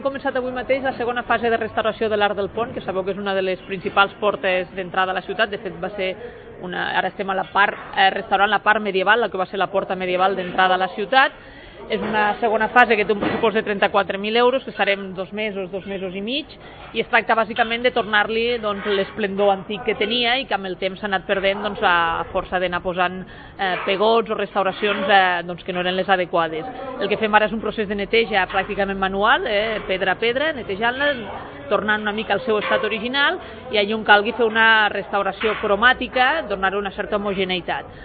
Hem començat avui mateix la segona fase de restauració de l'Arc del Pont, que sabeu que és una de les principals portes d'entrada a la ciutat. De fet, ara estem a restaurant la part medieval, la que va ser la porta medieval d'entrada a la ciutat. És una segona fase que té un pressupost de 34.000 euros, que estarem 2 mesos i mig, i es tracta bàsicament de tornar-li l'esplendor antic que tenia i que amb el temps s'ha anat perdent a força d'anar posant pegots o restauracions que no eren les adequades. El que fem ara és un procés de neteja pràcticament manual, pedra a pedra, netejant-la, tornant una mica al seu estat original, i allà on calgui fer una restauració cromàtica, donar-hi una certa homogeneïtat.